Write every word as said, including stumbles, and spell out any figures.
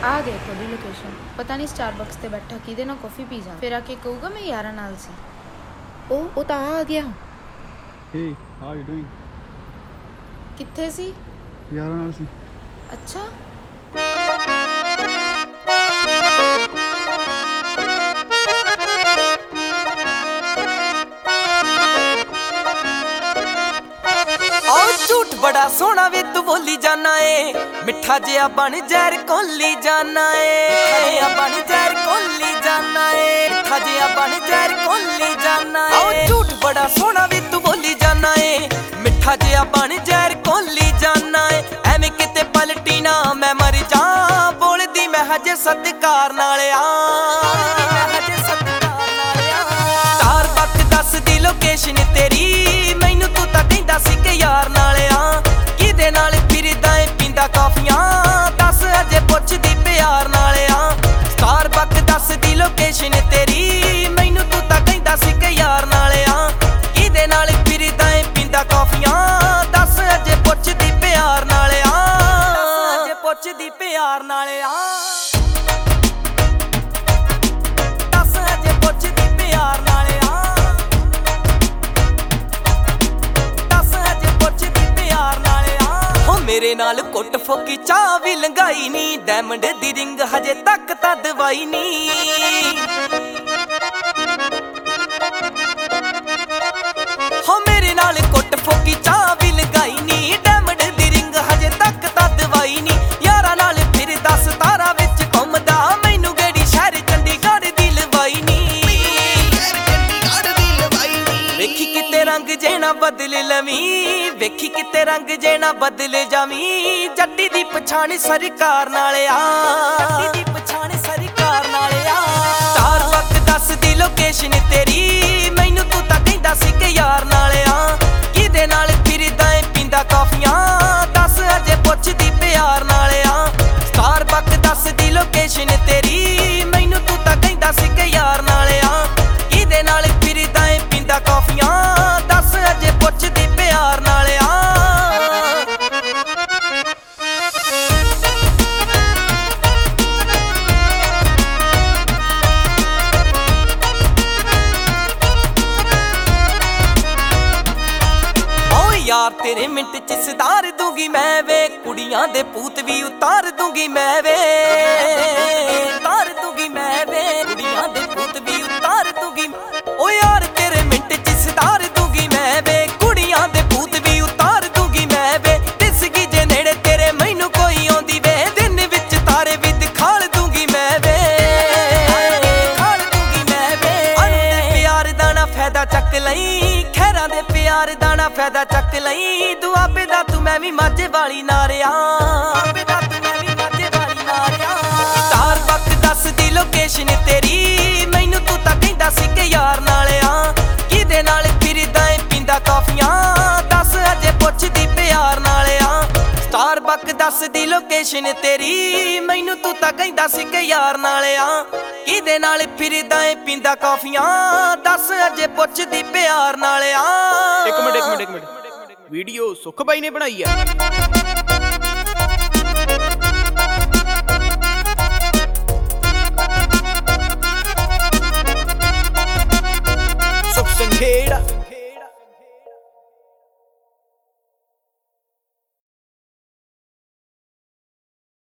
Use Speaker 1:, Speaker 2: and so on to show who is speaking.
Speaker 1: ਆ ਦੇਖੋ ਦੀ ਲੋਕੇਸ਼ਨ। ਪਤਾ ਨਹੀਂ ਸਟਾਰਬਕਸ ਤੇ ਬੈਠਾ ਕਿਹਦੇ ਨਾਲ ਕਾਫੀ ਪੀ ਜਾ, ਫਿਰ ਆ ਕੇ ਕਹੂਗਾ ਮੈਂ ਯਾਰਾਂ ਨਾਲ ਸੀ। ਉਹ ਉਹ ਤਾਂ ਆ ਗਿਆ।
Speaker 2: Hey, how are you doing?
Speaker 1: ਕਿੱਥੇ ਸੀ?
Speaker 2: ਯਾਰਾਂ ਨਾਲ ਸੀ।
Speaker 1: ਅੱਛਾ
Speaker 3: झूठ बड़ा सोना वे तू बोली जाना है, मिठा जिया बन जहर कोली जाना है, बन जहर कोली जाना है, मिठा जिया बन जहर कोली जाना है। झूठ बड़ा सोना वे तू बोली जाना है, मिठा जिया बन जहर कोली जाना है। एवें किते पलटी ना मैं मर जा, बोलदी मैं हजे सत्कार नाल आ, हजे सत्कार नाल आ। स्टारबक्स दस दी लोकेशन तेरी, मैनू तू तां कहंदा सी कि यार नाल आ। किदे नाल फिरदा ए पींदा काफियां, दस अजे पुछदी प्यार नाल आ। स्टारबक्स दस दी लोकेशन तेरी, मैनू तू तां कहंदा सी कि यार नाल आ। किदे नाल फिरदा ए पींदा काफियां, दस अजे पुछदी प्यार नाल आ, अजे पुछदी प्यार नाल आ। दस अजे पुछदी प्यार नाल आ, मेरे नाल कुट फोकी चाह भी लंघाई नी, डायमंड दी रिंग हजे तक तां दवाई नी। हो मेरे नाल कुट फोकी चाह भी लंघाई नी, डायमंड दी रिंग हजे तक तां दवाई नी। यारा नाल फिर दस तारा विच घुमदा, मैनू गेड़ी शहर चंडीगढ़ दी लवाई नी। वेखी किते रंग जेना बदल लवी, वेखी किते रंग जेना बदल जावी, जट्टी दी पछाण सरकार नाल आ, जट्टी दी पछाण सरकार नाल आ। स्टारबक्स दस दी लोकेशन तेरी, मैनू तू तां कहंदा सी कि यार नाल आ। किदे नाल फिरदा ए पींदा काफियां, दस अजे पुछदी प्यार नाल आ। स्टारबक्स दस दी लोकेशन तेरी, मैनू तू तां कहंदा सी कि यार नाल आ। किदे नाल फिरदा ए पींदा काफियां, दस अजे पुछदी प्यार नाल आ। यार तेरे मिंट च सितार दूंगी मैं वे, कुड़ियां दे पूत भी उतार दूंगी मैं वे, उतार दूंगी मैं वे, कुड़ियां दे पूत भी उतार दूंगी। ओ यार तेरे मिंट च सितार दूंगी मैं वे, कुड़ियां दे पूत भी उतार दूंगी मैं वे। दिसगी जे नेड़े तेरे मैनू कोई आंदी वे, दिन विच तारे भी दिखाल दूंगी मैं वे, दिखाल दूंगी मैं वे। अनु दे प्यार दा ना फायदा चक लई, खैरां दे प्यार दा ना फायदा चक लई। दुआबे दा तू मैं भी माझे वाली नारिया, दुआबे दा तू मैं भी माझे वाली नारिया। स्टारबक्स दस दी लोकेशन तेरी, मैनू तू तां कहंदा सी कि यार नाल आ। किदे नाल फिरदा ए पींदा काफियां, दस अजे पुछदी प्यार नाल आ। स्टारबक्स दस दी लोकेशन तेरी, मैनू तू तां कहंदा सी कि यार नाल आ। किदे नाल फिरदा ए पींदा काफियां, दस अजे पुछदी प्यार नाल आ।
Speaker 4: एक मिनट एक मिनट एक मिनट वीडियो सुख बाई ने बनाई है। सुख संघेड़